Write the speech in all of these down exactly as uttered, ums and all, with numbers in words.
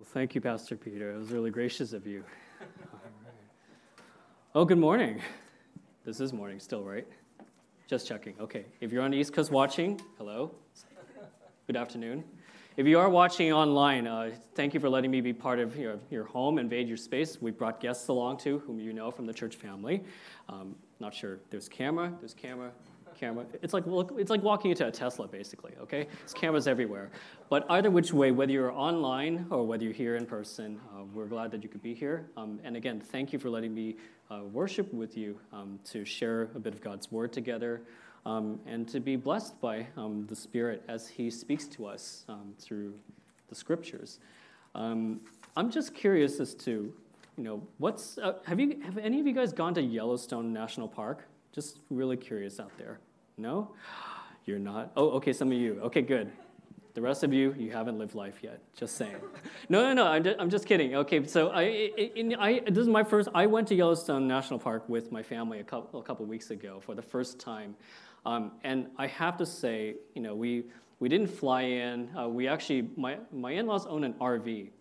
Thank you, Pastor Peter. It was really gracious of you. All right. Oh, good morning. This is morning still, right? Just checking. Okay. If you're on the East Coast watching, hello. Good afternoon. If you are watching online, uh, thank you for letting me be part of your, your home, invade your space. We brought guests along too, whom you know from the church family. Um, not sure. There's camera. There's camera. Camera. It's like it's like walking into a Tesla, basically. Okay, there's cameras everywhere. But either which way, whether you're online or whether you're here in person, uh, we're glad that you could be here. Um, and again, thank you for letting me uh, worship with you um, to share a bit of God's word together, um, and to be blessed by um, the Spirit as He speaks to us um, through the Scriptures. Um, I'm just curious as to, you know, what's uh, have you have any of you guys gone to Yellowstone National Park? Just really curious out there. No? You're not? Oh, okay, some of you. Okay, good. The rest of you, you haven't lived life yet. Just saying. No, no, no, I'm just, I'm just kidding. Okay, so I, in, I, this is my first, I went to Yellowstone National Park with my family a couple, a couple weeks ago for the first time. Um, and I have to say, you know, we, we didn't fly in. Uh, we actually, my, my in-laws own an R V.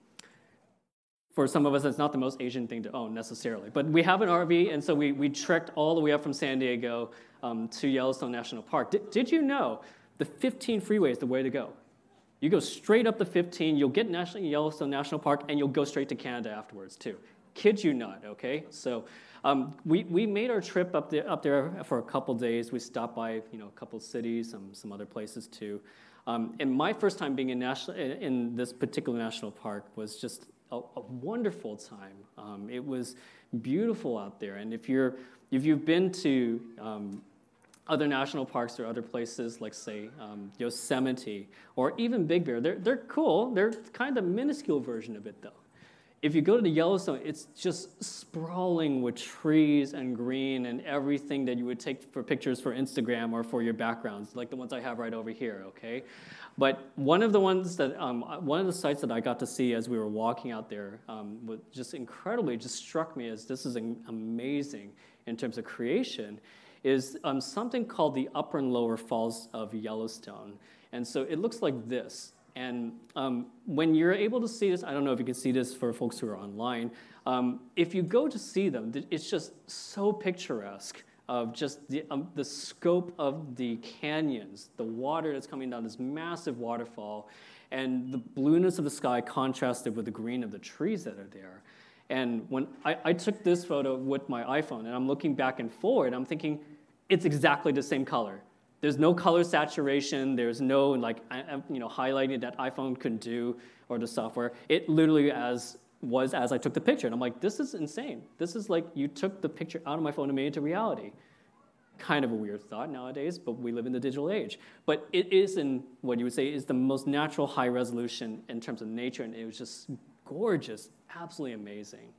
For some of us, it's not the most Asian thing to own necessarily. But we have an R V, and so we, we trekked all the way up from San Diego um, to Yellowstone National Park. Did, did you know the fifteen freeway is the way to go? You go straight up the fifteen, you'll get National, Yellowstone National Park, and you'll go straight to Canada afterwards, too. Kid you not, okay? So um, we, we made our trip up there, up there for a couple days. We stopped by, you know, a couple cities, some, some other places, too. Um, and my first time being in, national, in this particular national park was just A, a wonderful time. Um, it was beautiful out there, and if you're if you've been to um, other national parks or other places like say um, Yosemite or even Big Bear, they're they're cool. They're kind of a minuscule version of it though. If you go to the Yellowstone, it's just sprawling with trees and green and everything that you would take for pictures for Instagram or for your backgrounds, like the ones I have right over here, okay? But one of the ones that, um, one of the sites that I got to see as we were walking out there um, was just incredibly, just struck me as this is amazing in terms of creation, is um, something called the Upper and Lower Falls of Yellowstone. And so it looks like this. And um, when you're able to see this, I don't know if you can see this for folks who are online, um, if you go to see them, it's just so picturesque of just the, um, the scope of the canyons, the water that's coming down, this massive waterfall, and the blueness of the sky contrasted with the green of the trees that are there. And when I, I took this photo with my iPhone, and I'm looking back and forward, I'm thinking, it's exactly the same color. There's no color saturation. There's no like you know highlighting that iPhone couldn't do or the software. It literally as was as I took the picture, and I'm like, this is insane. This is like you took the picture out of my phone and made it to reality. Kind of a weird thought nowadays, but we live in the digital age. But it is in what you would say is the most natural high resolution in terms of nature, and it was just gorgeous, absolutely amazing.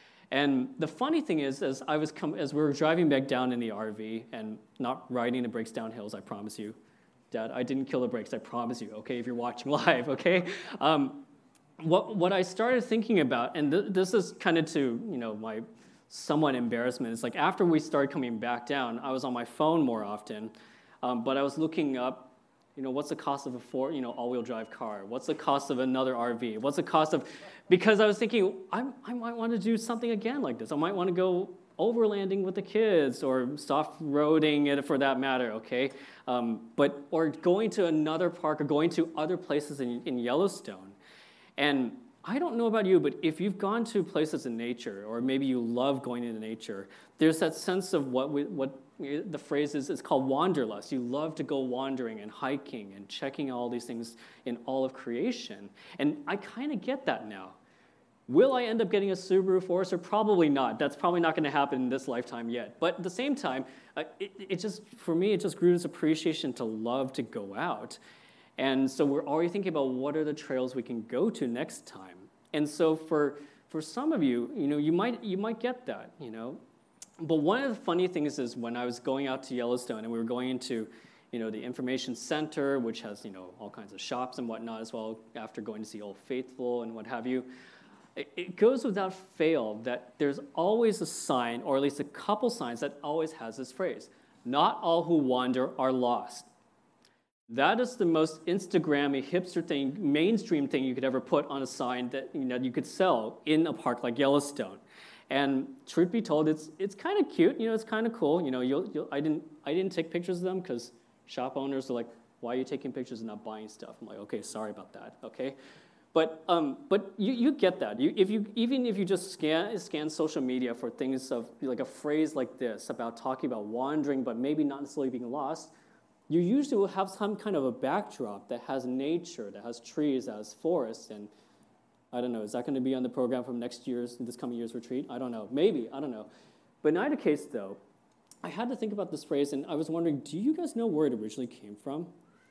And the funny thing is, as I was com- as we were driving back down in the R V and not riding the brakes down hills, I promise you, Dad, I didn't kill the brakes, I promise you, okay, if you're watching live, okay? Um, what what I started thinking about, and th- this is kind of to, you know, my somewhat embarrassment, it's like after we started coming back down, I was on my phone more often, um, but I was looking up, you know, what's the cost of a four, you know, all-wheel drive car? What's the cost of another R V? What's the cost of, because I was thinking, I, I might want to do something again like this. I might want to go overlanding with the kids or soft-roading it for that matter, okay? Um, but, or going to another park or going to other places in, in Yellowstone. And I don't know about you, but if you've gone to places in nature, or maybe you love going into nature, there's that sense of what we, what the phrase is, it's called wanderlust. You love to go wandering and hiking and checking all these things in all of creation. And I kind of get that now. Will I end up getting a Subaru Forester? Probably not. That's probably not going to happen in this lifetime yet. But at the same time, uh, it, it just, for me, it just grew this appreciation to love to go out. And so we're already thinking about what are the trails we can go to next time. And so for for some of you, you know, you might you might get that, you know. But one of the funny things is when I was going out to Yellowstone and we were going into, you know, the information center, which has, you know, all kinds of shops and whatnot as well, after going to see Old Faithful and what have you, it, it goes without fail that there's always a sign, or at least a couple signs, that always has this phrase, not all who wander are lost. That is the most Instagrammy, hipster thing, mainstream thing you could ever put on a sign that you know you could sell in a park like Yellowstone. And truth be told, it's it's kind of cute. You know, it's kind of cool. You know, you'll, you'll, I didn't I didn't take pictures of them because shop owners are like, why are you taking pictures and not buying stuff? I'm like, okay, sorry about that. Okay, but um, but you, you get that. You, if you even if you just scan scan social media for things of like a phrase like this about talking about wandering, but maybe not necessarily being lost. You usually will have some kind of a backdrop that has nature, that has trees, that has forests, and I don't know, is that going to be on the program from next year's, this coming year's retreat? I don't know, maybe, I don't know. But in either case, though, I had to think about this phrase, and I was wondering, do you guys know where it originally came from?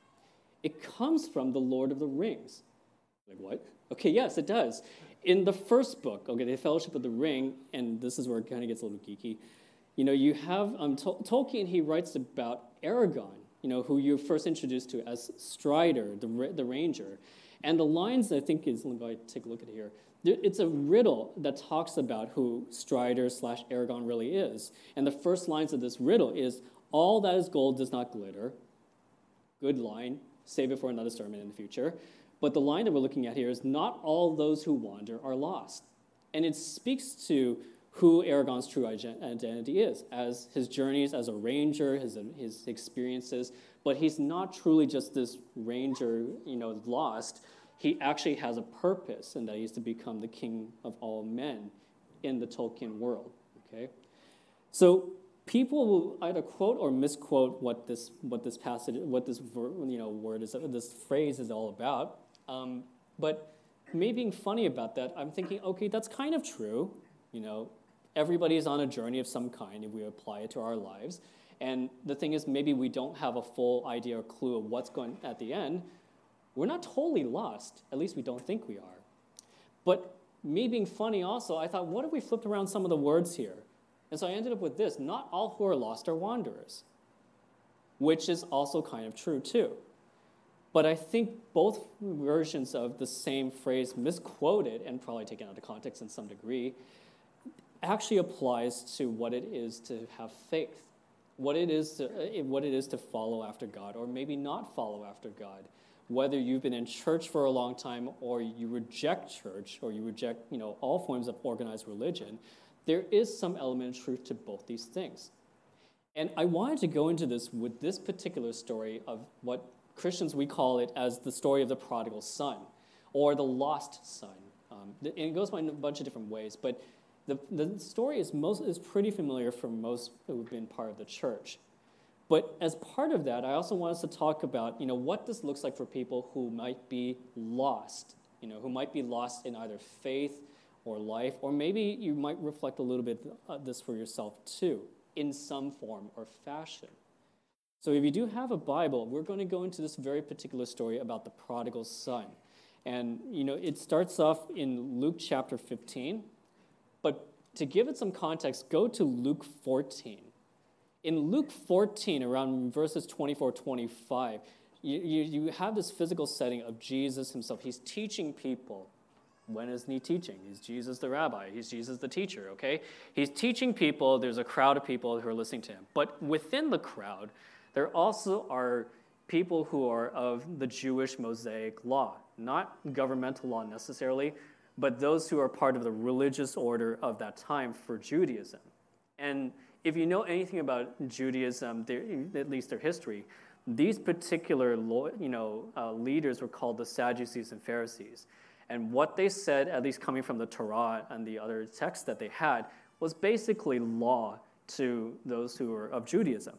It comes from the Lord of the Rings. Like, what? Okay, yes, it does. In the first book, okay, the Fellowship of the Ring, and this is where it kind of gets a little geeky, you know, you have, um, Tol- Tolkien, he writes about Aragorn, you know, who you're first introduced to as Strider, the the ranger. And the lines, I think, is, let me take a look at it here. It's a riddle that talks about who Strider slash Aragorn really is. And the first lines of this riddle is, all that is gold does not glitter. Good line. Save it for another sermon in the future. But the line that we're looking at here is, not all those who wander are lost. And it speaks to who Aragorn's true identity is, as his journeys as a ranger, his, his experiences, but he's not truly just this ranger, you know, lost. He actually has a purpose, and that he's to become the king of all men in the Tolkien world, okay? So people will either quote or misquote what this what this passage, what this you know word is, this phrase is all about. Um, but me being funny about that, I'm thinking, okay, that's kind of true, you know. Everybody is on a journey of some kind if we apply it to our lives. And the thing is, maybe we don't have a full idea or clue of what's going at the end. We're not totally lost. At least we don't think we are. But me being funny also, I thought, what if we flipped around some of the words here? And so I ended up with this: not all who are lost are wanderers, which is also kind of true too. But I think both versions of the same phrase, misquoted and probably taken out of context in some degree, actually applies to what it is to have faith, what it is to what it is to follow after God, or maybe not follow after God. Whether you've been in church for a long time, or you reject church, or you reject, you know, all forms of organized religion, there is some element of truth to both these things. And I wanted to go into this with this particular story of what Christians, we call it as the story of the prodigal son, or the lost son. Um, and it goes by a bunch of different ways, but The, the story is most is pretty familiar for most who've been part of the church. But as part of that, I also want us to talk about, you know, what this looks like for people who might be lost, you know, who might be lost in either faith or life, or maybe you might reflect a little bit of this for yourself too, in some form or fashion. So if you do have a Bible, we're going to go into this very particular story about the prodigal son. And, you know, it starts off in Luke chapter fifteen. But to give it some context, go to Luke fourteen. In Luke fourteen, around verses twenty-four, twenty-five, you, you, you have this physical setting of Jesus himself. He's teaching people. When is he teaching? He's Jesus the rabbi. He's Jesus the teacher, okay? He's teaching people. There's a crowd of people who are listening to him. But within the crowd, there also are people who are of the Jewish Mosaic law, not governmental law necessarily, but those who are part of the religious order of that time for Judaism. And if you know anything about Judaism, at least their history, these particular you know, uh, leaders were called the Sadducees and Pharisees. And what they said, at least coming from the Torah and the other texts that they had, was basically law to those who were of Judaism.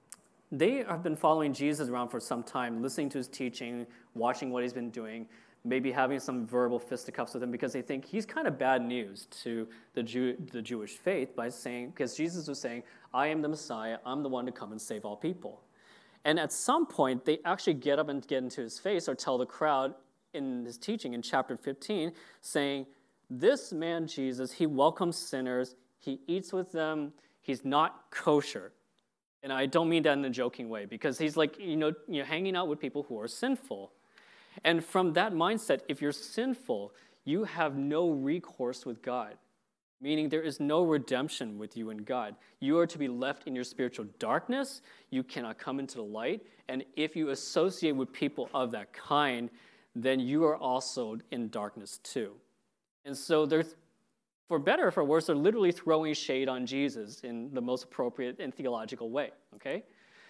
They have been following Jesus around for some time, listening to his teaching, watching what he's been doing, maybe having some verbal fisticuffs with him because they think he's kind of bad news to the Jew, the Jewish faith by saying, because Jesus was saying, I am the Messiah, I'm the one to come and save all people. And at some point, they actually get up and get into his face or tell the crowd in his teaching in chapter fifteen, saying, this man Jesus, he welcomes sinners, he eats with them, he's not kosher. And I don't mean that in a joking way, because he's like, you know, you're hanging out with people who are sinful. And from that mindset, if you're sinful, you have no recourse with God. meaning there is no redemption with you and God. You are to be left in your spiritual darkness. You cannot come into the light. And if you associate with people of that kind, then you are also in darkness too. And so there's, for better or for worse, they're literally throwing shade on Jesus in the most appropriate and theological way, okay?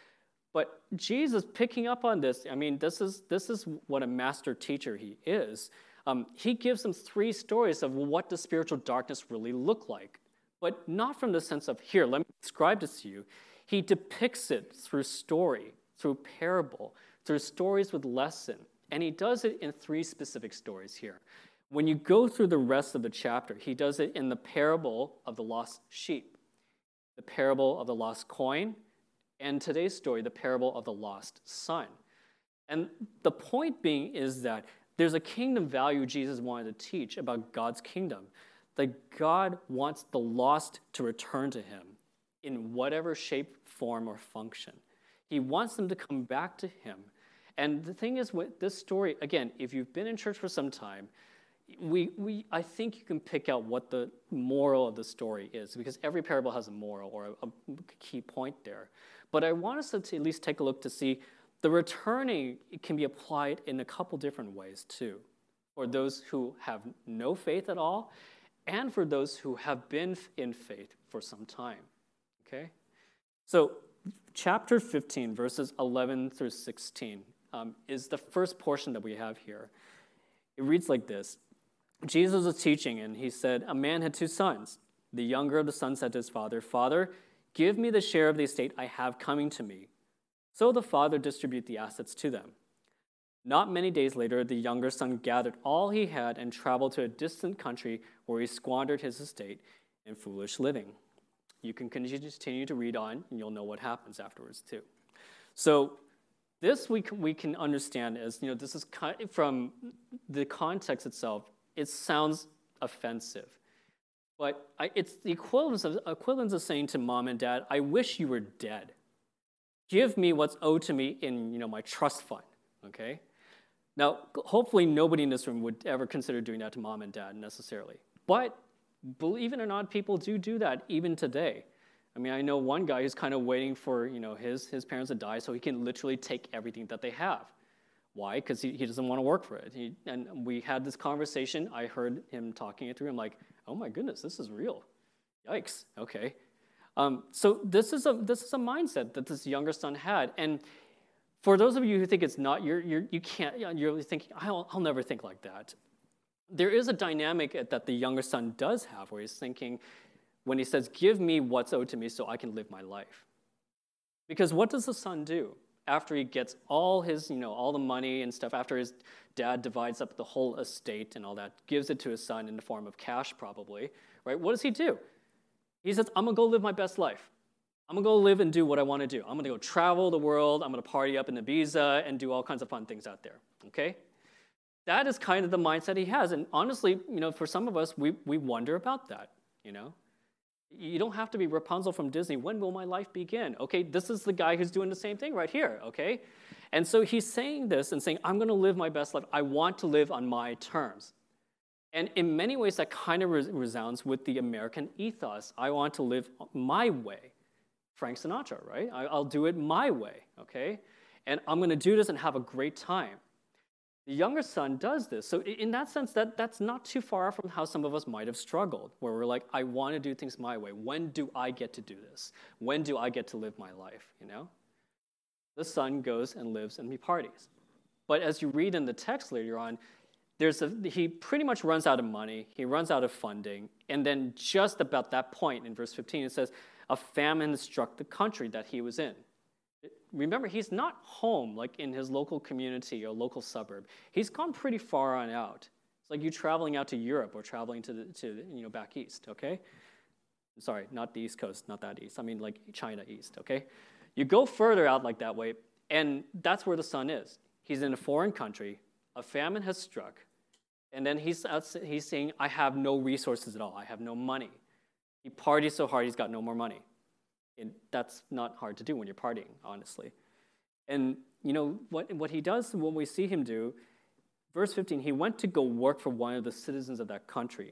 But Jesus picking up on this, I mean, this is this is what a master teacher he is. Um, he gives them three stories of what does spiritual darkness really look like, but not from the sense of, here, let me describe this to you. He depicts it through story, through parable, through stories with lesson, and he does it in three specific stories here. When you go through the rest of the chapter, he does it in the parable of the lost sheep, the parable of the lost coin, and today's story, the parable of the lost son. And the point being is that there's a kingdom value Jesus wanted to teach about God's kingdom, that God wants the lost to return to him in whatever shape, form, or function. He wants them to come back to him. And the thing is with this story, again, if you've been in church for some time, we, we I think you can pick out what the moral of the story is, because every parable has a moral or a, a key point there. But I want us to at least take a look to see the returning can be applied in a couple different ways too, for those who have no faith at all, and for those who have been in faith for some time, okay? So chapter fifteen, verses eleven through sixteen, um, is the first portion that we have here. It reads like this. Jesus was teaching, and he said, a man had two sons. The younger of the sons said to his father, Father, give me the share of the estate I have coming to me. So the father distributed the assets to them. Not many days later, the younger son gathered all he had and traveled to a distant country where he squandered his estate in foolish living. You can continue to read on, and you'll know what happens afterwards too. So this we can, we can understand as, you know, this is kind of from the context itself, it sounds offensive. But I, it's the equivalence of, equivalence of saying to mom and dad, I wish you were dead. Give me what's owed to me in, you know, my trust fund, okay? Now, hopefully nobody in this room would ever consider doing that to mom and dad necessarily. But believe it or not, people do do that even today. I mean, I know one guy who's kind of waiting for, you know, his, his parents to die so he can literally take everything that they have. Why? Because he, he doesn't want to work for it. He, and we had this conversation. I heard him talking it through. I'm like, oh my goodness, this is real. Yikes, okay. Um, so this is a this is a mindset that this younger son had, and for those of you who think it's not, you're you're you can't you're thinking I'll I'll never think like that. There is a dynamic that the younger son does have, where he's thinking, when he says, "Give me what's owed to me, so I can live my life." Because what does the son do after he gets all his you know all the money and stuff? After his dad divides up the whole estate and all that, gives it to his son in the form of cash, probably, right? What does he do? He says, I'm going to go live my best life. I'm going to go live and do what I want to do. I'm going to go travel the world. I'm going to party up in Ibiza and do all kinds of fun things out there, okay? That is kind of the mindset he has. And honestly, you know, for some of us, we, we wonder about that, you know? You don't have to be Rapunzel from Disney. When will my life begin? Okay, this is the guy who's doing the same thing right here, okay? And so he's saying this and saying, I'm going to live my best life. I want to live on my terms. And in many ways, that kind of resounds with the American ethos. I want to live my way. Frank Sinatra, right? I'll do it my way, okay? And I'm going to do this and have a great time. The younger son does this. So in that sense, that, that's not too far from how some of us might have struggled, where we're like, I want to do things my way. When do I get to do this? When do I get to live my life, you know? The son goes and lives and he parties. But as you read in the text later on, There's a, he pretty much runs out of money, he runs out of funding, and then just about that point in verse fifteen, it says, a famine struck the country that he was in. Remember, he's not home, like in his local community or local suburb. He's gone pretty far on out. It's like you traveling out to Europe or traveling to, the, to you know, back east, okay? Sorry, not the East Coast, not that east. I mean like China east, okay? You go further out like that way, and that's where the son is. He's in a foreign country, a famine has struck, and then he's, he's saying, I have no resources at all. I have no money. He parties so hard, he's got no more money. And that's not hard to do when you're partying, honestly. And, you know, what, what he does, what we see him do, verse fifteen, he went to go work for one of the citizens of that country, who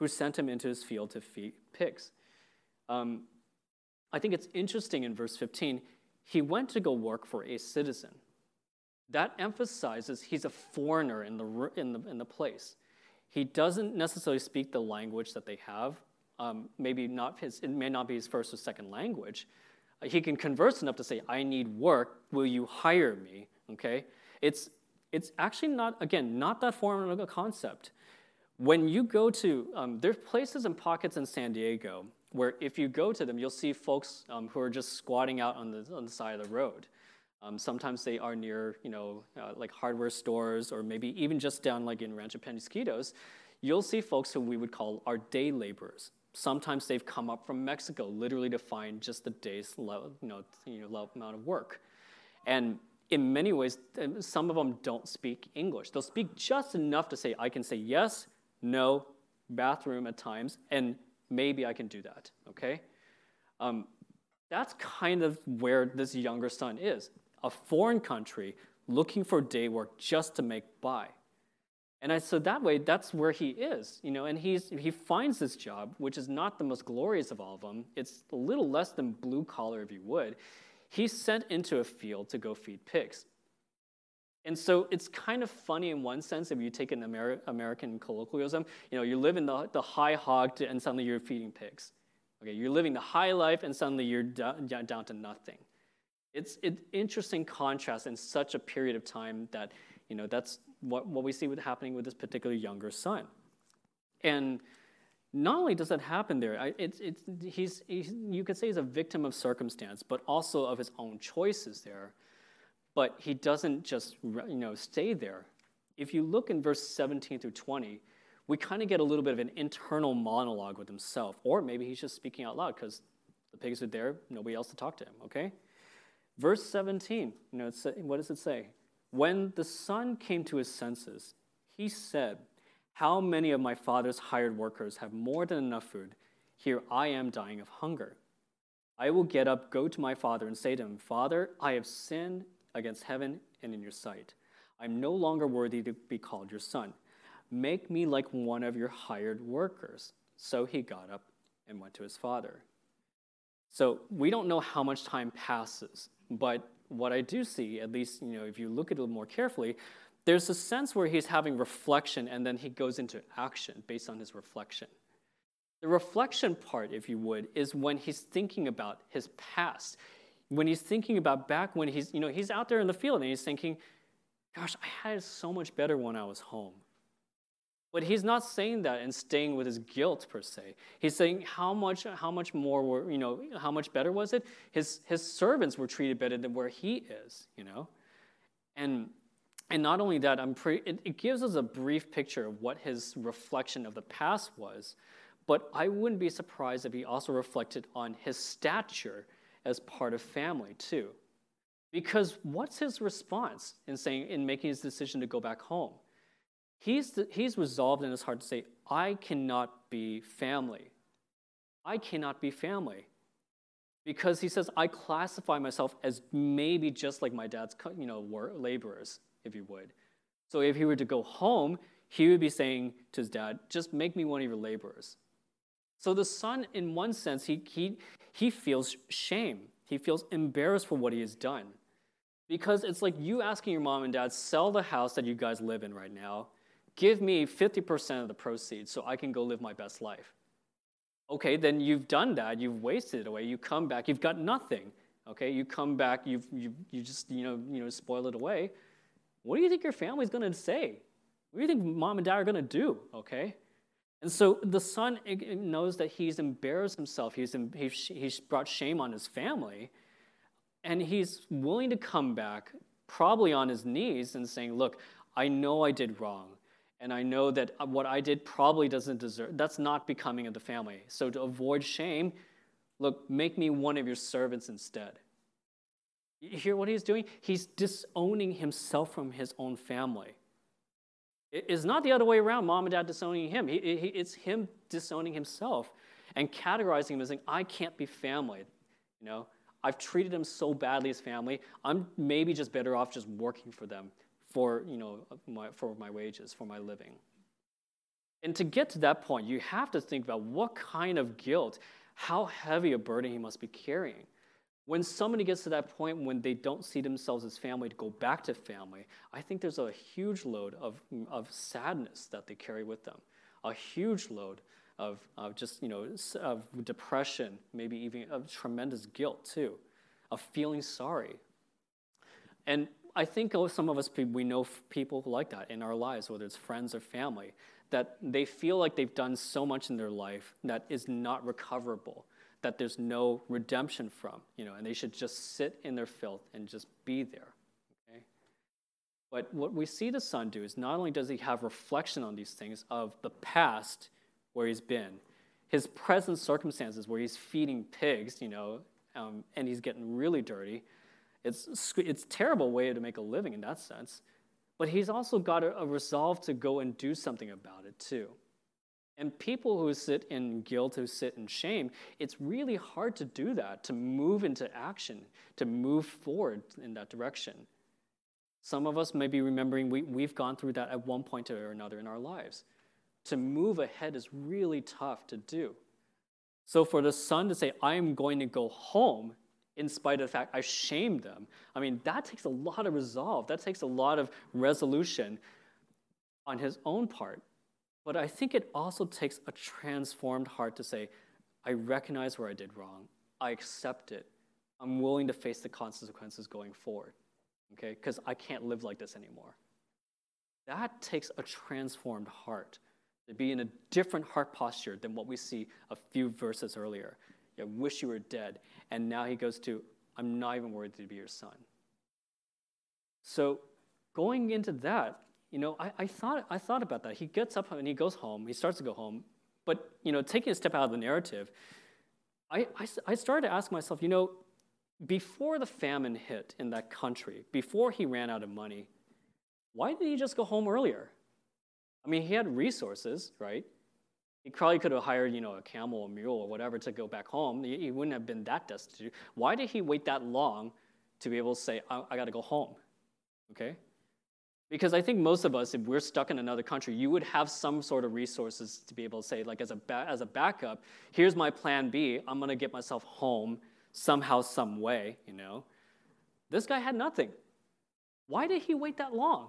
who sent him into his field to feed pigs. Um, I think it's interesting in verse fifteen, he went to go work for a citizen. That emphasizes he's a foreigner in the, in the, in the place. He doesn't necessarily speak the language that they have. Um, maybe not his, it may not be his first or second language. Uh, he can converse enough to say, I need work, will you hire me? Okay? It's, it's actually not, again, not that foreign of a concept. When you go to, um, there's places and pockets in San Diego where if you go to them, you'll see folks um, who are just squatting out on the, on the side of the road. Um, sometimes they are near, you know, uh, like hardware stores, or maybe even just down like in Rancho Penasquitos. You'll see folks who we would call our day laborers. Sometimes they've come up from Mexico literally to find just the day's level, you know, you know, amount of work. And in many ways, some of them don't speak English. They'll speak just enough to say, I can say yes, no, bathroom at times, and maybe I can do that, okay? Um, that's kind of where this younger son is. A foreign country looking for day work just to make by. And I, so that way, that's where he is, you know, and he's, he finds this job, which is not the most glorious of all of them. It's a little less than blue collar, if you would. He's sent into a field to go feed pigs. And so it's kind of funny in one sense if you take an Amer- American colloquialism. You know, you live in the, the high hog to, and suddenly you're feeding pigs. Okay, you're living the high life and suddenly you're down, down to nothing. It's an interesting contrast in such a period of time that, you know, that's what, what we see with happening with this particular younger son. And not only does that happen there, I, it's, it's, he's, he's, you could say he's a victim of circumstance, but also of his own choices there. But he doesn't just, you know, stay there. If you look in verse seventeen through twenty, we kind of get a little bit of an internal monologue with himself. Or maybe he's just speaking out loud because the pigs are there, nobody else to talk to him, okay? Verse seventeen, you know, it's, what does it say? When the son came to his senses, he said, how many of my father's hired workers have more than enough food? Here I am dying of hunger. I will get up, go to my father, and say to him, Father, I have sinned against heaven and in your sight. I'm no longer worthy to be called your son. Make me like one of your hired workers. So he got up and went to his father. So we don't know how much time passes, but what I do see, at least, you know, if you look at it a little more carefully, there's a sense where he's having reflection and then he goes into action based on his reflection. The reflection part, if you would, is when he's thinking about his past. When he's thinking about back when he's, you know, he's out there in the field and he's thinking, gosh, I had it so much better when I was home. But he's not saying that and staying with his guilt per se. He's saying how much, how much more were, you know, how much better was it? His his servants were treated better than where he is, you know, and and not only that, I'm pretty. It, it gives us a brief picture of what his reflection of the past was, but I wouldn't be surprised if he also reflected on his stature as part of family too, because what's his response in saying in making his decision to go back home? He's, he's resolved in his heart to say, I cannot be family. I cannot be family. Because he says, I classify myself as maybe just like my dad's, you know, laborers, if you would. So if he were to go home, he would be saying to his dad, just make me one of your laborers. So the son, in one sense, he, he, he feels shame. He feels embarrassed for what he has done. Because it's like you asking your mom and dad, sell the house that you guys live in right now, give me fifty percent of the proceeds so I can go live my best life. Okay, then you've done that. You've wasted it away. You come back. You've got nothing. Okay, you come back. You've you you just you know you know spoil it away. What do you think your family's going to say? What do you think mom and dad are going to do? Okay, and so the son knows that he's embarrassed himself. He's he's he's brought shame on his family, and he's willing to come back, probably on his knees, and saying, "Look, I know I did wrong. And I know that what I did probably doesn't deserve, that's not becoming of the family. So to avoid shame, look, make me one of your servants instead." You hear what he's doing? He's disowning himself from his own family. It's not the other way around, mom and dad disowning him. He, he, it's him disowning himself and categorizing him as saying, I can't be family. You know, I've treated him so badly as family. I'm maybe just better off just working for them. For, you know, my, for my wages, for my living. And to get to that point, you have to think about what kind of guilt, how heavy a burden he must be carrying. When somebody gets to that point when they don't see themselves as family to go back to family, I think there's a huge load of, of sadness that they carry with them, a huge load of, of just, you know, of depression, maybe even of tremendous guilt too, of feeling sorry. And I think some of us, we know people like that in our lives, whether it's friends or family, that they feel like they've done so much in their life that is not recoverable, that there's no redemption from, you know, and they should just sit in their filth and just be there, okay? But what we see the son do is not only does he have reflection on these things of the past where he's been, his present circumstances where he's feeding pigs, you know, um, and he's getting really dirty. It's, it's a terrible way to make a living in that sense. But he's also got a, a resolve to go and do something about it too. And people who sit in guilt, who sit in shame, it's really hard to do that, to move into action, to move forward in that direction. Some of us may be remembering we, we've gone through that at one point or another in our lives. To move ahead is really tough to do. So for the son to say, I am going to go home, in spite of the fact I shamed them, I mean, that takes a lot of resolve. That takes a lot of resolution on his own part. But I think it also takes a transformed heart to say, I recognize where I did wrong. I accept it. I'm willing to face the consequences going forward, okay? Because I can't live like this anymore. That takes a transformed heart to be in a different heart posture than what we see a few verses earlier. I wish you were dead. And now he goes to, I'm not even worthy to be your son. So going into that, you know, I, I thought I thought about that. He gets up and he goes home. He starts to go home. But, you know, taking a step out of the narrative, I, I, I started to ask myself, you know, before the famine hit in that country, before he ran out of money, why didn't he just go home earlier? I mean, he had resources, right? He probably could have hired, you know, a camel, a mule, or whatever to go back home. He, he wouldn't have been that destitute. Why did he wait that long to be able to say, I, I got to go home, okay? Because I think most of us, if we're stuck in another country, you would have some sort of resources to be able to say, like as a ba- as a backup, here's my plan B. I'm going to get myself home somehow, some way, you know. This guy had nothing. Why did he wait that long?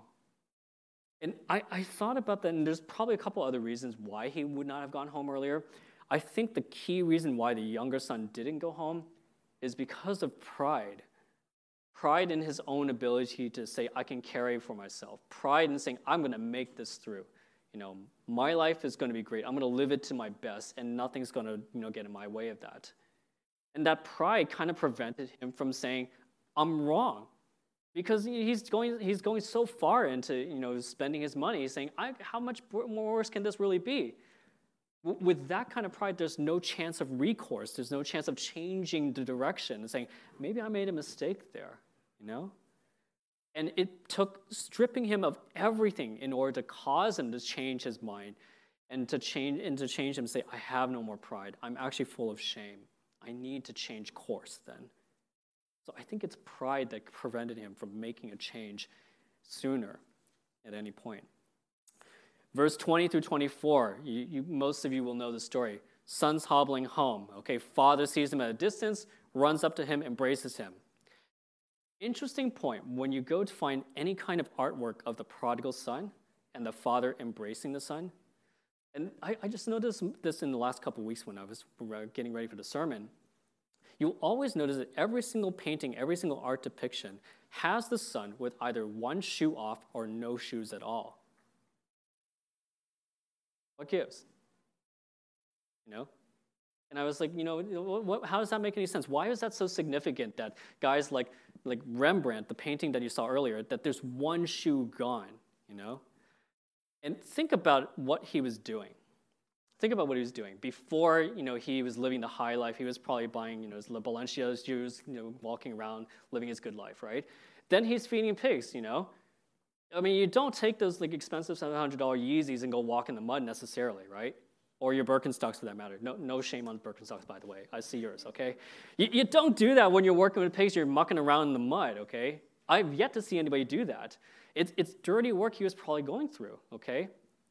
And I, I thought about that, and there's probably a couple other reasons why he would not have gone home earlier. I think the key reason why the younger son didn't go home is because of pride. Pride in his own ability to say, I can carry for myself. Pride in saying, I'm going to make this through. You know, my life is going to be great. I'm going to live it to my best, and nothing's going to, you know, get in my way of that. And that pride kind of prevented him from saying, I'm wrong. Because he's going, he's going so far into, you know, spending his money. He's saying, I, how much more worse can this really be? W- with that kind of pride, there's no chance of recourse. There's no chance of changing the direction and saying, maybe I made a mistake there, you know? And it took stripping him of everything in order to cause him to change his mind and to change, and to change him and say, I have no more pride. I'm actually full of shame. I need to change course then. So I think it's pride that prevented him from making a change sooner at any point. Verse twenty through twenty-four, you, you, most of you will know the story. Son's hobbling home. Okay, father sees him at a distance, runs up to him, embraces him. Interesting point, when you go to find any kind of artwork of the prodigal son and the father embracing the son, and I, I just noticed this in the last couple of weeks when I was getting ready for the sermon, you'll always notice that every single painting, every single art depiction has the son with either one shoe off or no shoes at all. What gives? You know? And I was like, you know, what, what, how does that make any sense? Why is that so significant that guys like, like Rembrandt, the painting that you saw earlier, that there's one shoe gone, you know? And think about what he was doing. Think about what he was doing. Before, you know, he was living the high life, he was probably buying, you know, his Balenciaga shoes, you know, walking around, living his good life, right? Then he's feeding pigs, you know? I mean, you don't take those like expensive seven hundred dollars Yeezys and go walk in the mud necessarily, right? Or your Birkenstocks for that matter. No, no shame on Birkenstocks, by the way. I see yours, okay? You, you don't do that when you're working with pigs, you're mucking around in the mud, okay? I've yet to see anybody do that. It's, it's dirty work he was probably going through, okay?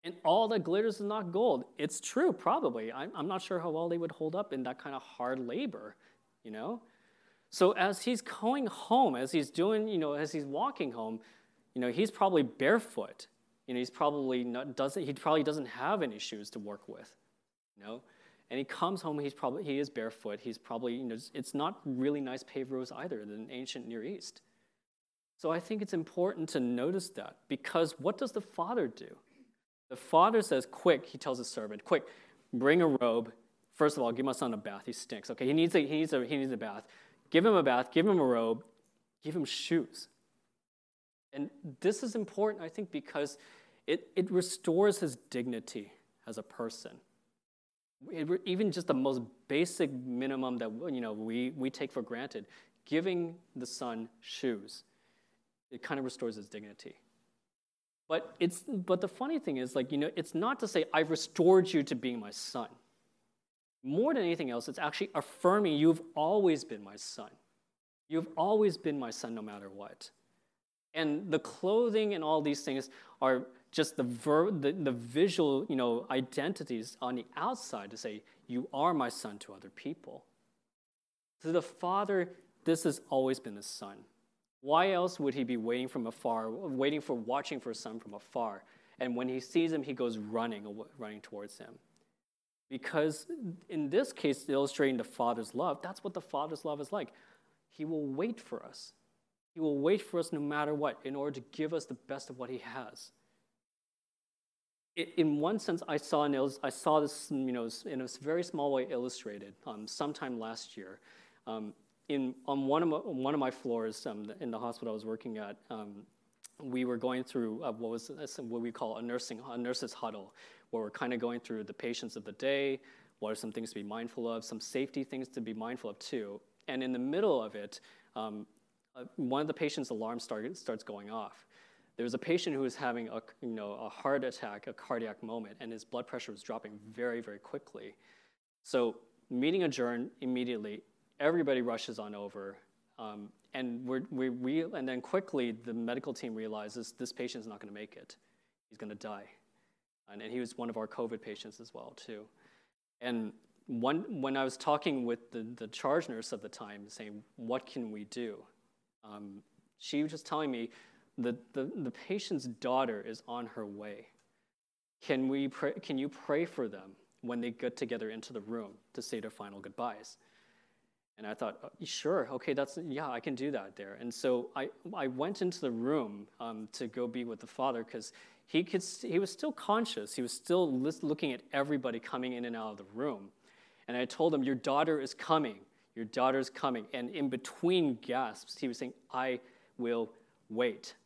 And all that glitters is not gold. It's true, probably. I'm, I'm not sure how well they would hold up in that kind of hard labor, you know? So as he's going home, as he's doing, you know, as he's walking home, you know, he's probably barefoot. You know, he's probably not, doesn't, he probably doesn't have any shoes to work with, you know? And he comes home, he's probably, he is barefoot. He's probably, you know, it's not really nice paved roads either in ancient Near East. So I think it's important to notice that, because what does the father do? The father says, quick, he tells his servant, quick, bring a robe. First of all, give my son a bath. He stinks. Okay, he needs a, he needs a, he needs a bath. Give him a bath, give him a robe, give him shoes. And this is important, I think, because it, it restores his dignity as a person. It, even just the most basic minimum that, you know, we, we take for granted, giving the son shoes, it kind of restores his dignity. But it's but the funny thing is, like, you know, it's not to say I've restored you to being my son. More than anything else, it's actually affirming you've always been my son. You've always been my son no matter what. And the clothing and all these things are just the ver- the, the visual, you know, identities on the outside to say you are my son to other people. To the father, this has always been his son. Why else would he be waiting from afar, waiting for, watching for his son from afar? And when he sees him, he goes running, running towards him. Because in this case, illustrating the father's love, that's what the father's love is like. He will wait for us. He will wait for us no matter what in order to give us the best of what he has. In one sense, I saw, an, I saw this, you know, in a very small way illustrated um, sometime last year. Um, In, on one of my, one of my floors um, in the hospital I was working at, um, we were going through uh, what was what we call a nursing a nurse's huddle, where we're kind of going through the patients of the day, what are some things to be mindful of, some safety things to be mindful of too. And in the middle of it, um, uh, one of the patient's alarm start, starts going off. There was a patient who was having a, you know, a heart attack, a cardiac moment, and his blood pressure was dropping very, very quickly. So meeting adjourned immediately. Everybody rushes on over, um, and we're, we we and then quickly the medical team realizes this patient is not going to make it. He's going to die, and, and he was one of our COVID patients as well too. And one, when I was talking with the, the charge nurse at the time, saying what can we do, um, she was just telling me that the the patient's daughter is on her way. Can we pray, can you pray for them when they get together into the room to say their final goodbyes? And I thought, oh, sure, okay, that's, yeah, I can do that there. And so I, I went into the room um, to go be with the father because he could, he was still conscious. He was still looking at everybody coming in and out of the room. And I told him, your daughter is coming. Your daughter's coming. And in between gasps, he was saying, I will wait.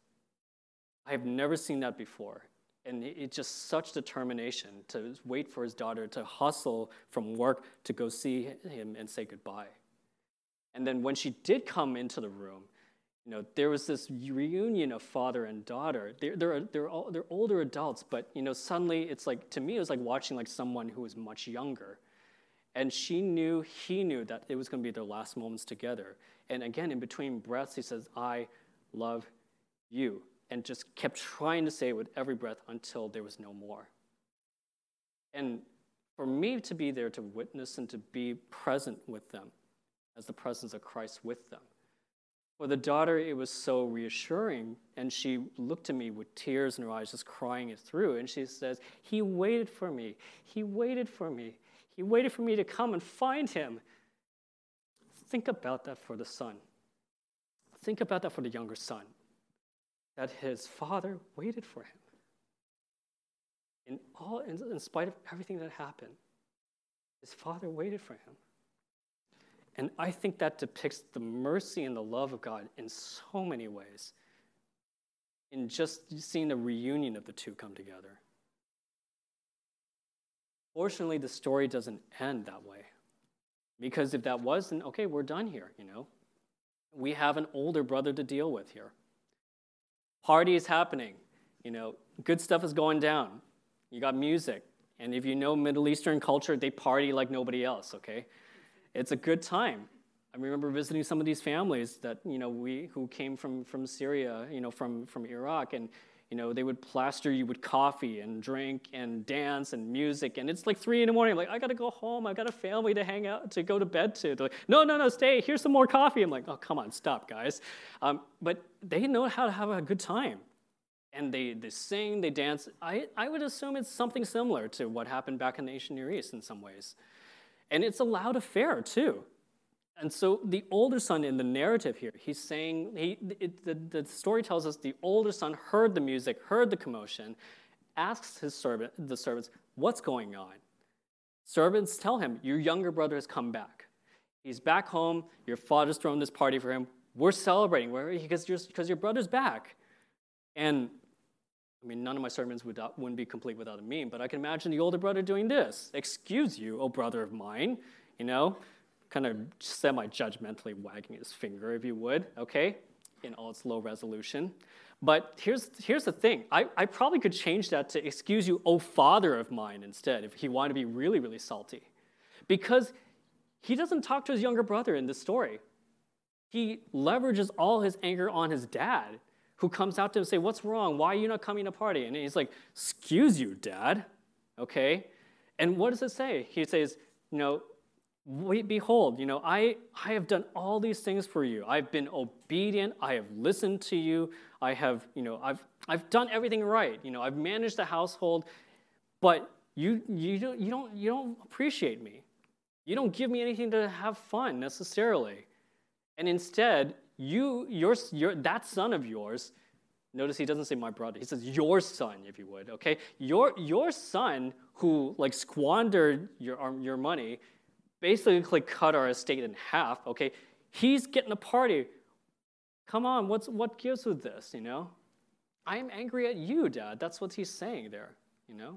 I have never seen that before. And it's just such determination to wait for his daughter, to hustle from work to go see him and say goodbye. And then when she did come into the room, you know, there was this reunion of father and daughter. They're they're they're, all, they're older adults, but you know, suddenly it's like, to me, it was like watching like someone who was much younger. And she knew, he knew that it was going to be their last moments together. And again, in between breaths, he says, "I love you," and just kept trying to say it with every breath until there was no more. And for me to be there to witness and to be present with them, as the presence of Christ with them. For the daughter, it was so reassuring, and she looked at me with tears in her eyes, just crying it through, and she says, he waited for me. He waited for me. He waited for me to come and find him. Think about that for the son. Think about that for the younger son, that his father waited for him. In all, in, in spite of everything that happened, his father waited for him. And I think that depicts the mercy and the love of God in so many ways, in just seeing the reunion of the two come together. Fortunately, the story doesn't end that way. Because if that was, then okay, we're done here, you know. We have an older brother to deal with here. Party is happening, you know, good stuff is going down. You got music, and if you know Middle Eastern culture, they party like nobody else, okay? It's a good time. I remember visiting some of these families that, you know, we who came from, from Syria, you know, from, from Iraq, and You know, they would plaster you with coffee and drink and dance and music. And it's like three in the morning. I'm like, I got to go home. I got a family to hang out, to go to bed to. They're like, no, no, no, stay. Here's some more coffee. I'm like, oh, come on, stop, guys. Um, but they know how to have a good time. And they, they sing, they dance. I, I would assume it's something similar to what happened back in the ancient Near East in some ways. And it's a loud affair, too. And so the older son in the narrative here, he's saying, he, it, the, the story tells us the older son heard the music, heard the commotion, asks his servant, the servants, what's going on? Servants tell him, your younger brother has come back. He's back home. Your father's thrown this party for him. We're celebrating because, because your brother's back. And I mean, none of my sermons would, wouldn't be complete without a meme, but I can imagine the older brother doing this. Excuse you, O brother of mine, you know, kind of semi-judgmentally wagging his finger, if you would, okay, in all its low resolution. But here's, here's the thing. I, I probably could change that to, excuse you, O father of mine, instead, if he wanted to be really, really salty. Because he doesn't talk to his younger brother in this story. He leverages all his anger on his dad, who comes out to him and say, what's wrong? Why are you not coming to party? And he's like, excuse you, Dad, okay? And what does it say? He says, you know, wait, behold, you know, I, I have done all these things for you. I've been obedient. I have listened to you. I have, you know, I've, I've done everything right. You know, I've managed the household, but you, you, don't, you, don't, you don't appreciate me. You don't give me anything to have fun necessarily. And instead, you, your, your, that son of yours, notice he doesn't say my brother. He says your son, if you would, okay? Your, your son who like squandered your, your money, basically like cut our estate in half, okay? He's getting a party. Come on, what's, what gives with this, you know? I am angry at you, Dad. That's what he's saying there, you know?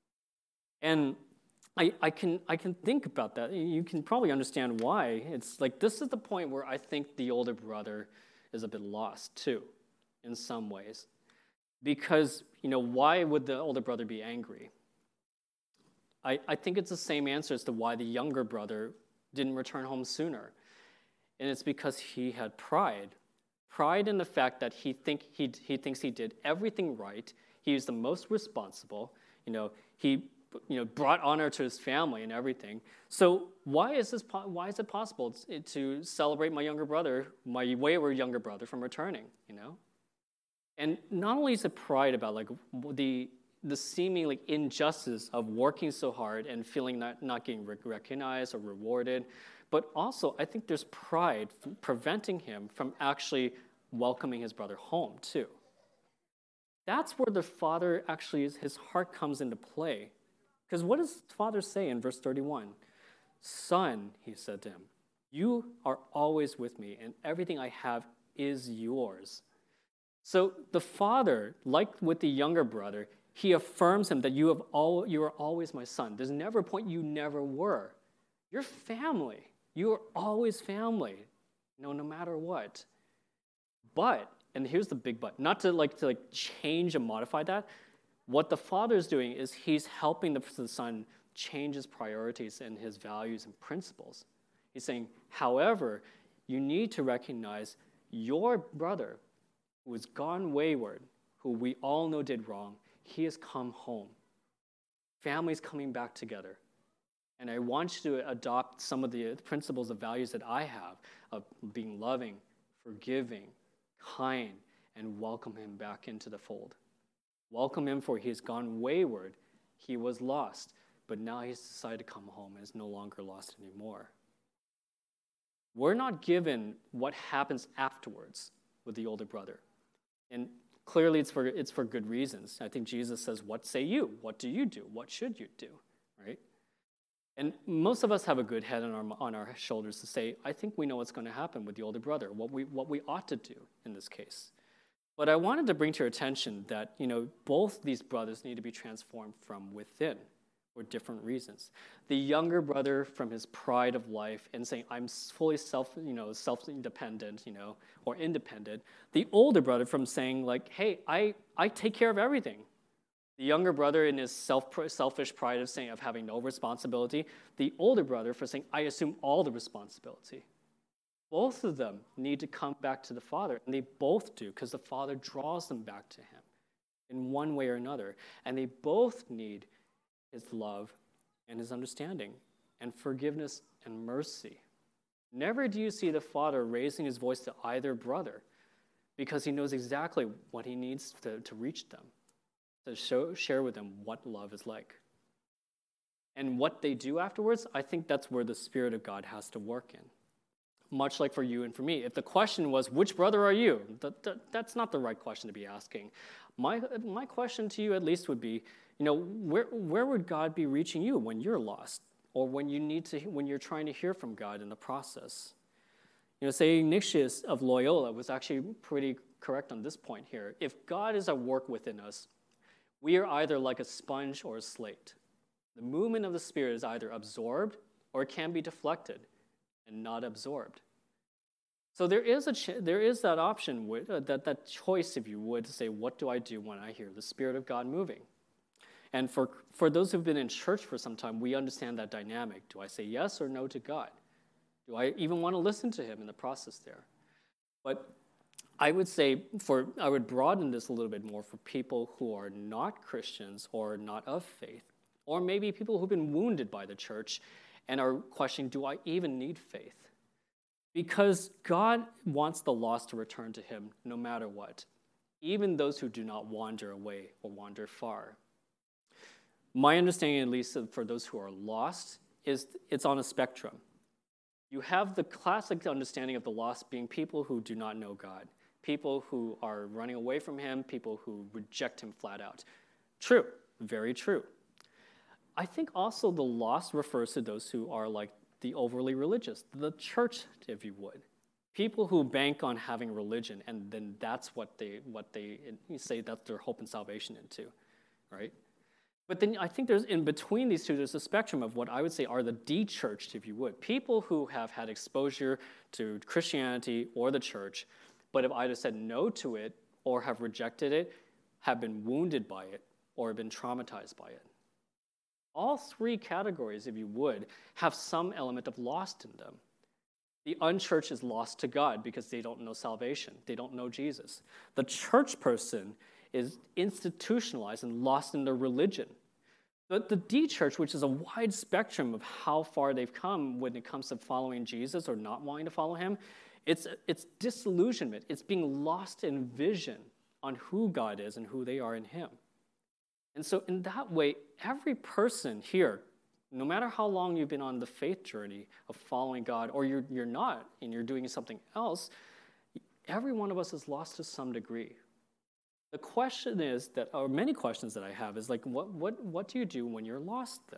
And I, I can I can think about that. You can probably understand why. It's like this is the point where I think the older brother is a bit lost too, in some ways. Because, you know, why would the older brother be angry? I, I think it's the same answer as to why the younger brother didn't return home sooner. And it's because he had pride. Pride in the fact that he think he he thinks he did everything right. He was the most responsible. You know, he you know brought honor to his family and everything. So why is this? Why is it possible to celebrate my younger brother, my wayward younger brother, from returning? You know, and not only is it pride about like the the seemingly injustice of working so hard and feeling not, not getting recognized or rewarded, but also I think there's pride preventing him from actually welcoming his brother home too. That's where the father actually, is, his heart comes into play. Because what does the father say in verse thirty-one? Son, he said to him, you are always with me, and everything I have is yours. So the father, like with the younger brother, he affirms him that you have all you are always my son. There's never a point you never were. You're family. You are always family, you know, no matter what. But, and here's the big but, not to like to like change and modify that. What the father is doing is he's helping the, the son change his priorities and his values and principles. He's saying, however, you need to recognize your brother who has gone wayward, who we all know did wrong, he has come home. Family's coming back together. And I want you to adopt some of the principles and values that I have of being loving, forgiving, kind, and welcome him back into the fold. Welcome him, for he has gone wayward. He was lost, but now he's decided to come home and is no longer lost anymore. We're not given what happens afterwards with the older brother. And clearly it's for it's for good reasons. I think Jesus says, what say you? What do you do? What should you do? Right? And most of us have a good head on our on our shoulders to say, I think we know what's going to happen with the older brother, what we what we ought to do in this case. But I wanted to bring to your attention that, you know, both these brothers need to be transformed from within for different reasons. The younger brother from his pride of life and saying, I'm fully self, you know, self-independent, you know, or independent. The older brother from saying, like, hey, I, I take care of everything. The younger brother in his self, selfish pride of saying, of having no responsibility. The older brother for saying, I assume all the responsibility. Both of them need to come back to the Father, and they both do, because the Father draws them back to him. in one way or another. And they both need his love and his understanding and forgiveness and mercy. Never do you see the father raising his voice to either brother because he knows exactly what he needs to, to reach them, to show, share with them what love is like. And what they do afterwards, I think that's where the Spirit of God has to work in. Much like for you and for me. If the question was, which brother are you? That, that, that's not the right question to be asking. My, my question to you at least would be, you know, where, where would God be reaching you when you're lost? Or when you need to, when you're trying to hear from God in the process? You know, Saint Ignatius of Loyola was actually pretty correct on this point here. If God is at work within us, we are either like a sponge or a slate. The movement of the Spirit is either absorbed or it can be deflected and not absorbed. So there is a ch- there is that option, with, uh, that, that choice, if you would, to say, what do I do when I hear the Spirit of God moving? And for, for those who've been in church for some time, we understand that dynamic. Do I say yes or no to God? Do I even want to listen to him in the process there? But I would say, for I would broaden this a little bit more for people who are not Christians or not of faith, or maybe people who've been wounded by the church and are questioning, do I even need faith? Because God wants the lost to return to him no matter what, even those who do not wander away or wander far. My understanding, at least for those who are lost, is it's on a spectrum. You have the classic understanding of the lost being people who do not know God, people who are running away from him, people who reject him flat out. True, very true. I think also the lost refers to those who are like the overly religious, the church, if you would. People who bank on having religion, and then that's what they what they say that's their hope and salvation into, right? But then I think there's, in between these two, there's a spectrum of what I would say are the de-churched, if you would. People who have had exposure to Christianity or the church, but have either said no to it or have rejected it, have been wounded by it, or have been traumatized by it. All three categories, if you would, have some element of lost in them. The unchurched is lost to God because they don't know salvation. They don't know Jesus. The church person is institutionalized and lost in their religion. But the de-church, which is a wide spectrum of how far they've come when it comes to following Jesus or not wanting to follow him, it's, it's disillusionment. It's being lost in vision on who God is and who they are in him. And so in that way, every person here, no matter how long you've been on the faith journey of following God, or you're, you're not and you're doing something else, every one of us is lost to some degree. The question is that, or many questions that I have is like, what, what, what do you do when you're lost then?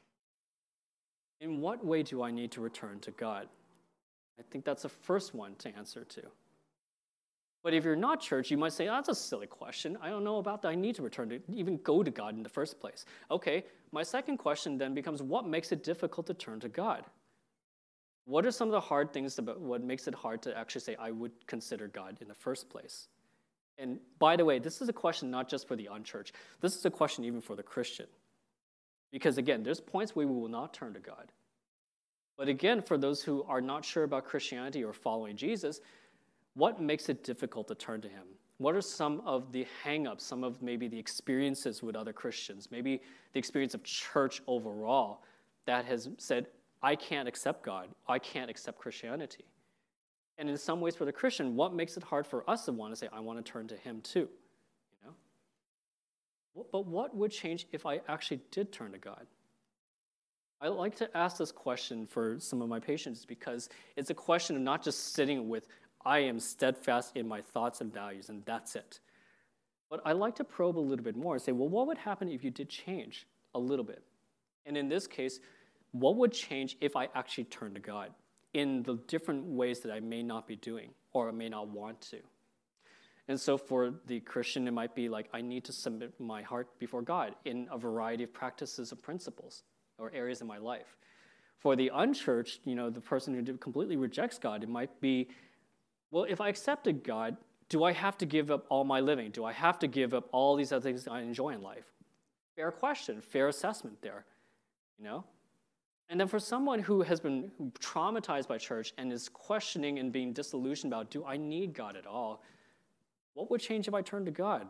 In what way do I need to return to God? I think that's the first one to answer to. But if you're not church, you might say, oh, that's a silly question. I don't know about that. I need to return to even go to God in the first place. Okay, my second question then becomes, what makes it difficult to turn to God? What are some of the hard things about what makes it hard to actually say, I would consider God in the first place? And by the way, this is a question not just for the unchurched. This is a question even for the Christian. Because again, there's points where we will not turn to God. But again, for those who are not sure about Christianity or following Jesus, what makes it difficult to turn to him? What are some of the hang-ups, some of maybe the experiences with other Christians, maybe the experience of church overall that has said, I can't accept God, I can't accept Christianity? And in some ways for the Christian, what makes it hard for us to want to say, I want to turn to him too? You know? But what would change if I actually did turn to God? I like to ask this question for some of my patients because it's a question of not just sitting with, I am steadfast in my thoughts and values, and that's it. But I like to probe a little bit more and say, well, what would happen if you did change a little bit? And in this case, what would change if I actually turned to God in the different ways that I may not be doing or I may not want to? And so for the Christian, it might be like, I need to submit my heart before God in a variety of practices and principles or areas in my life. For the unchurched, you know, the person who completely rejects God, it might be, well, if I accepted God, do I have to give up all my living? Do I have to give up all these other things I enjoy in life? Fair question, fair assessment there, you know? And then for someone who has been traumatized by church and is questioning and being disillusioned about, do I need God at all? What would change if I turned to God?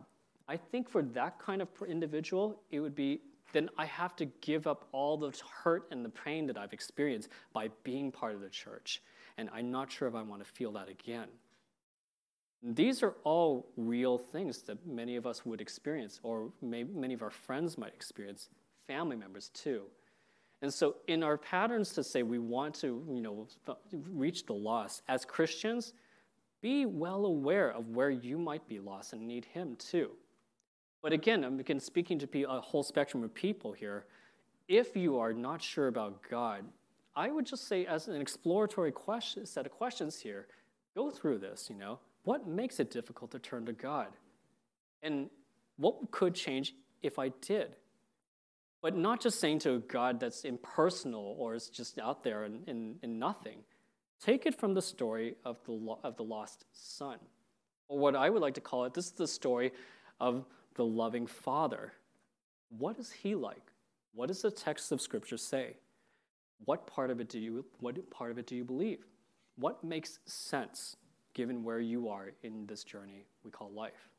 I think for that kind of individual, it would be, then I have to give up all the hurt and the pain that I've experienced by being part of the church. And I'm not sure if I want to feel that again. These are all real things that many of us would experience, or maybe many of our friends might experience, family members too. And so in our patterns to say we want to, you know, reach the lost, as Christians, be well aware of where you might be lost and need him too. But again, I'm again speaking to a whole spectrum of people here. If you are not sure about God, I would just say as an exploratory question, set of questions here, go through this, you know. What makes it difficult to turn to God? And what could change if I did? But not just saying to a God that's impersonal or is just out there in, in, in nothing. Take it from the story of the, lo- of the lost son. Or what I would like to call it, this is the story of the loving father. What is he like? What does the text of Scripture say? What part of it do you, what part of it do you believe? What makes sense given where you are in this journey we call life?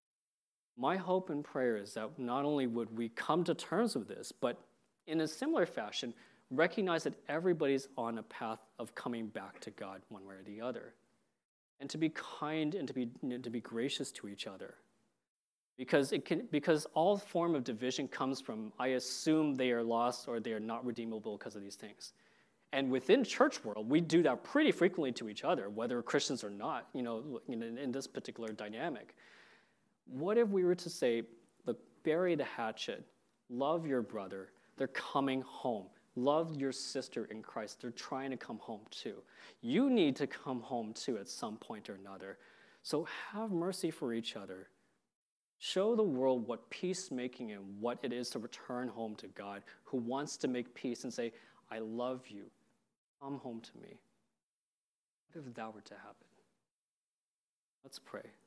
My hope and prayer is that not only would we come to terms with this, but in a similar fashion, recognize that everybody's on a path of coming back to God one way or the other. And to be kind and to be, to be gracious to each other. Because it can, because all form of division comes from, I assume they are lost or they are not redeemable because of these things. And within church world, we do that pretty frequently to each other, whether Christians or not, you know, in, in this particular dynamic. What if we were to say, look, bury the hatchet, love your brother, they're coming home. Love your sister in Christ, they're trying to come home too. You need to come home too at some point or another. So have mercy for each other. Show the world what peacemaking and what it is to return home to God, who wants to make peace and say, I love you. Come home to me. What if that were to happen? Let's pray.